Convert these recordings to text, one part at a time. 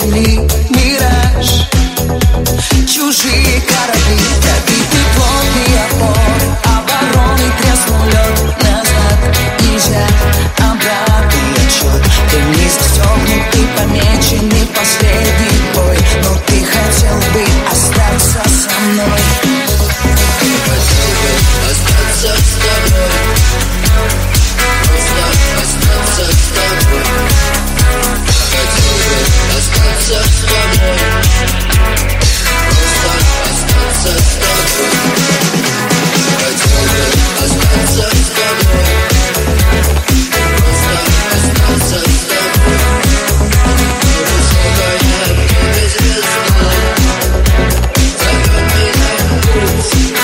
земли мираж. Чужие корабли, пробиты плотные опоры, обороны треснул лед, назад нельзя, обратный отсчет. Ты не застегнут и помеченный последний бой, но ты хотел бы остаться со мной. Хотел бы остаться с тобой, просто остаться с тобой. Хотел бы остаться с тобой, просто остаться с тобой. Хотел бы остаться с тобой, просто остаться с тобой. Высокая в небе звезда зовет меня в путь.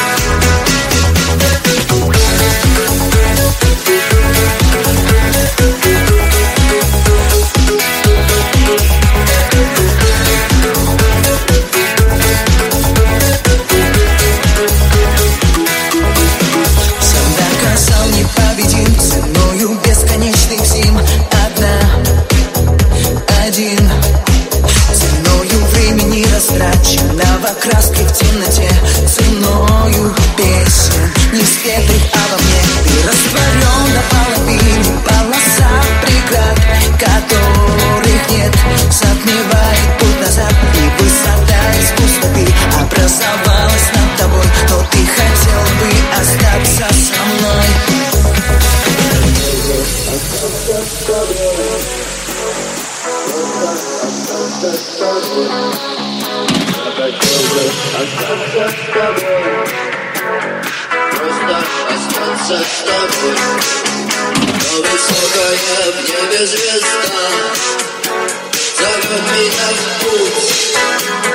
Растраченного краской в темноте, ценою песен не спетых обо мне. Ты растворен до половины, полоса преград, которых нет, затмевает путь назад. И высота из пустоты образовалась над тобой, но ты хотел бы остаться со мной. Хотел бы остаться с тобой, просто остаться с тобой. Но высокая в небе звезда зовет меня в путь.